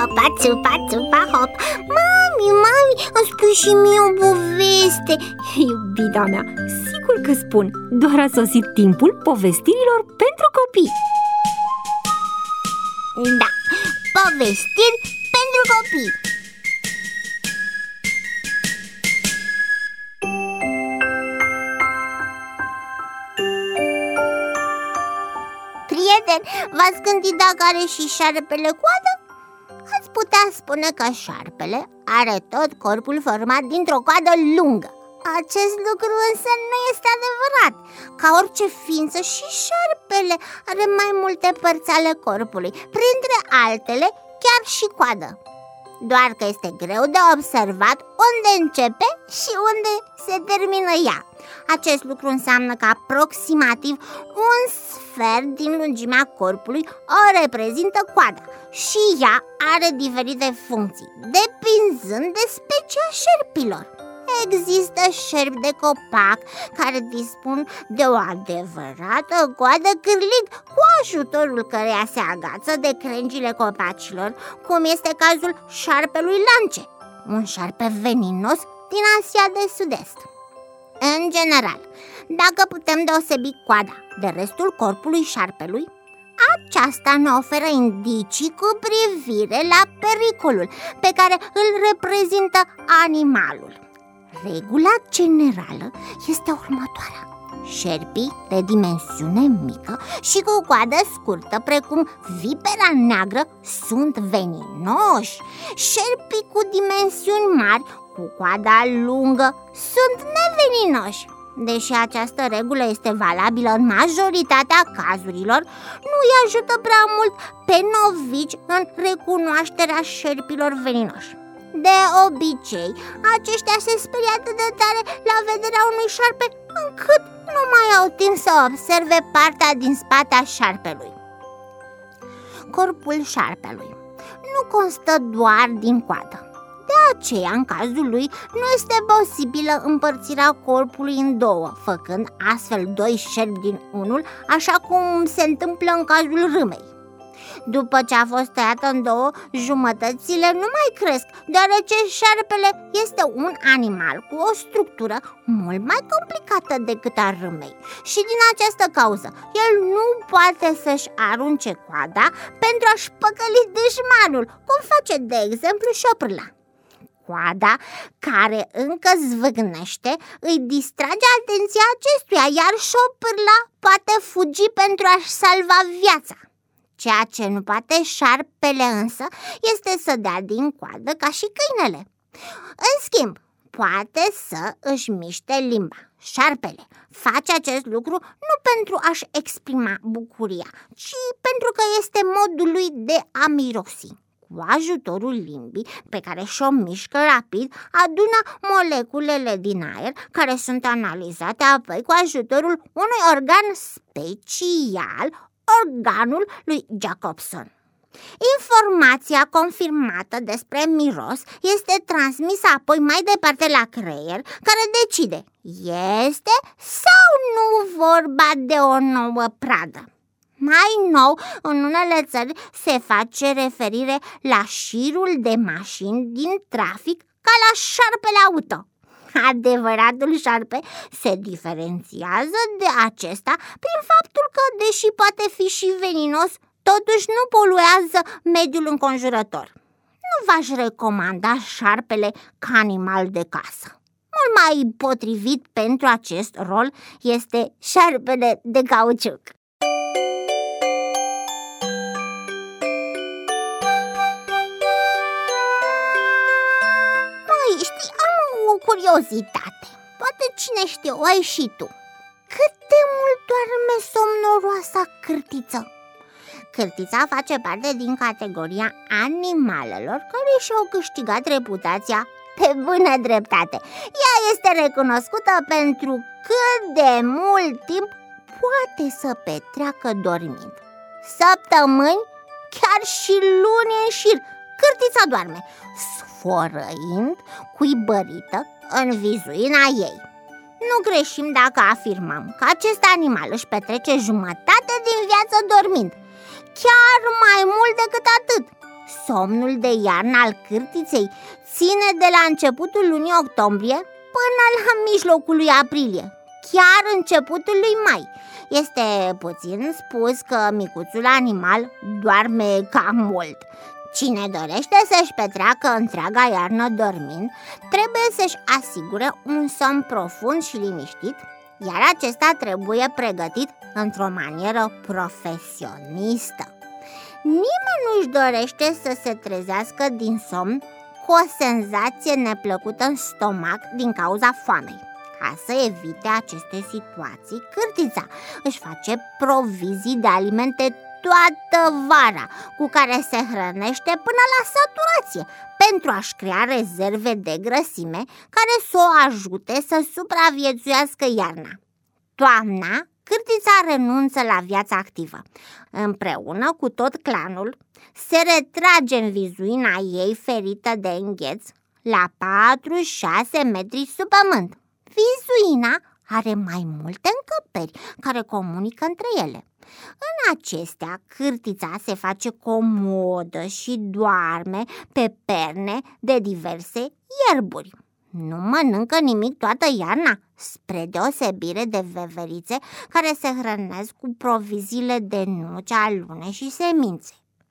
hopa, țupa, țupa, hop. Mami, îmi spui și mie o poveste. Iubita mea, sigur că spun. Doar a sosit timpul povestirilor pentru copii. Da, povestiri pentru copii. Prieteni, v-ați gândit dacă are și șarpele coadă? Ați putea spune că șarpele are tot corpul format dintr-o coadă lungă. Acest lucru însă nu este adevărat. Ca orice ființă, și șarpele are mai multe părți ale corpului, printre altele chiar și coadă. Doar că este greu de observat unde începe și unde se termină ea. Acest lucru înseamnă că aproximativ un sfert din lungimea corpului o reprezintă coada și ea are diferite funcții, depinzând de specia șerpilor. Există șerpi de copac care dispun de o adevărată coadă cârlig, cu ajutorul căreia se agață de crengile copacilor, cum este cazul șarpelui lance, un șarpe veninos din Asia de Sud-Est. În general, dacă putem deosebi coada de restul corpului șarpelui, aceasta ne oferă indicii cu privire la pericolul pe care îl reprezintă animalul. Regula generală este următoarea: șerpii de dimensiune mică și cu coadă scurtă, precum vipera neagră, sunt veninoși. Șerpii cu dimensiuni mari, cu coada lungă, sunt neveninoși. Deși această regulă este valabilă în majoritatea cazurilor, nu îi ajută prea mult pe novici în recunoașterea șerpilor veninoși. De obicei, aceștia se sperie atât de tare la vederea unui șarpe încât nu mai au timp să observe partea din spate a șarpelui. Corpul șarpelui nu constă doar din coadă. De aceea, în cazul lui, nu este posibilă împărțirea corpului în două, făcând astfel doi șerpi din unul, așa cum se întâmplă în cazul râmei. După ce a fost tăiată în două, jumătățile nu mai cresc, deoarece șarpele este un animal cu o structură mult mai complicată decât a râmei. Și din această cauză, el nu poate să-și arunce coada pentru a-și păcăli dușmanul, cum face, de exemplu, șoprâla. Coada, care încă zvâgnește, îi distrage atenția acestuia, iar șoprâla poate fugi pentru a-și salva viața. Ceea ce nu poate șarpele însă este să dea din coadă ca și câinele. În schimb, poate să își miște limba. Șarpele face acest lucru nu pentru a-și exprima bucuria, ci pentru că este modul lui de a mirosi. Cu ajutorul limbii, pe care și-o mișcă rapid, adună moleculele din aer, care sunt analizate apoi cu ajutorul unui organ special, organul lui Jacobson. Informația confirmată despre miros este transmisă apoi mai departe la creier, care decide: este sau nu vorba de o nouă pradă. Mai nou, în unele țări se face referire la șirul de mașini din trafic ca la șarpele auto. Adevăratul șarpe se diferențiază de acesta prin faptul că, deși poate fi și veninos, totuși nu poluează mediul înconjurător. Nu v-aș recomanda șarpele ca animal de casă. Mult mai potrivit pentru acest rol este șarpele de cauciuc. Știi, am o curiozitate. Poate cine știe, o ai și tu. Cât de mult doarme somnoroasa cârtiță? Cârtița face parte din categoria animalelor care și-au câștigat reputația pe bună dreptate. Ea este recunoscută pentru cât de mult timp poate să petreacă dormind. Săptămâni, chiar și luni în șir, cârtița doarme, sfărăind, cuibărită în vizuina ei. Nu greșim dacă afirmăm că acest animal își petrece jumătate din viață dormind. Chiar mai mult decât atât. Somnul de iarnă al cârtiței ține de la începutul lunii octombrie până la mijlocul lui aprilie, chiar începutul lui mai. Este puțin spus că micuțul animal doarme cam mult. Cine dorește să-și petreacă întreaga iarnă dormind, trebuie să-și asigure un somn profund și liniștit, iar acesta trebuie pregătit într-o manieră profesionistă. Nimeni nu-și dorește să se trezească din somn cu o senzație neplăcută în stomac din cauza foamei. Ca să evite aceste situații, cârtița își face provizii de alimente toată vara, cu care se hrănește până la saturație, pentru a-și crea rezerve de grăsime care să o ajute să supraviețuiască iarna. Toamna, cârtița renunță la viața activă. Împreună cu tot clanul, se retrage în vizuina ei ferită de îngheț la 4-6 metri sub pământ. Vizuina are mai multe încăperi care comunică între ele. În acestea, cârtița se face comodă și doarme pe perne de diverse ierburi. Nu mănâncă nimic toată iarna, spre deosebire de veverițe care se hrănesc cu proviziile de nuci, alune și semințe.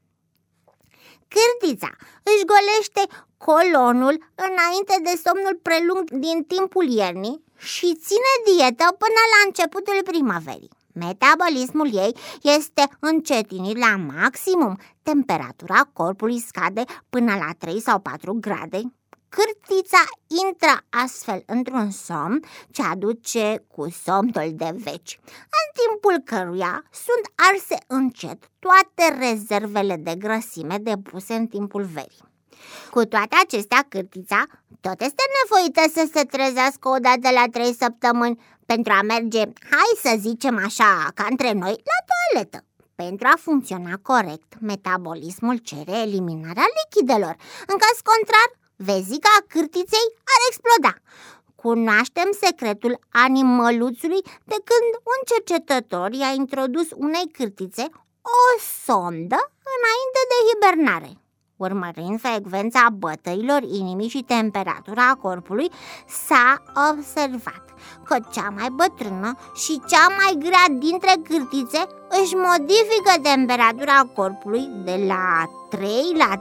Cârtița își golește colonul înainte de somnul prelung din timpul iernii și ține dietă până la începutul primăverii. Metabolismul ei este încetinit la maximum, temperatura corpului scade până la 3 sau 4 grade. Cârtița intră astfel într-un somn ce aduce cu somnul de veci, în timpul căruia sunt arse încet toate rezervele de grăsime depuse în timpul verii. Cu toate acestea, cârtița tot este nevoită să se trezească o dată la 3 săptămâni pentru a merge, hai să zicem așa, ca între noi, la toaletă. Pentru a funcționa corect, metabolismul cere eliminarea lichidelor. În caz contrar, vezica cârtiței ar exploda. Cunoaștem secretul animăluțului de când un cercetător i-a introdus unei cârtițe o sondă înainte de hibernare. Urmărind frecvența bătăilor inimii și temperatura corpului, s-a observat că cea mai bătrână și cea mai grea dintre cârtițe își modifică temperatura corpului de la 3 la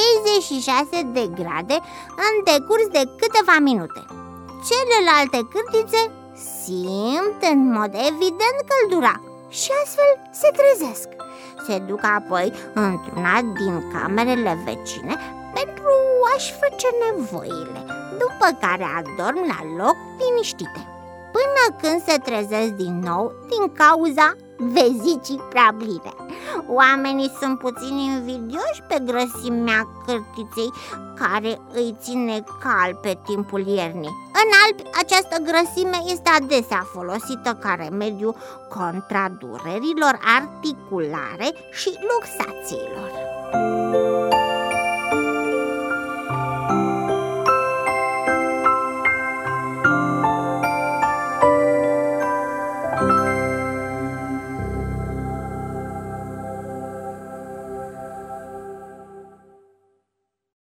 36 de grade în decurs de câteva minute. Celelalte cârtițe simt în mod evident căldura și astfel se trezesc. Se duc apoi într-una din camerele vecine pentru a-și face nevoile, după care adorm la loc liniștite, până când se trezesc din nou din cauza vezicii prea pline. Oamenii sunt puțin invidioși pe grăsimea cârtiței care îi ține cald pe timpul iernii. În Alpi, această grăsime este adesea folosită ca remediu contra durerilor articulare și luxațiilor.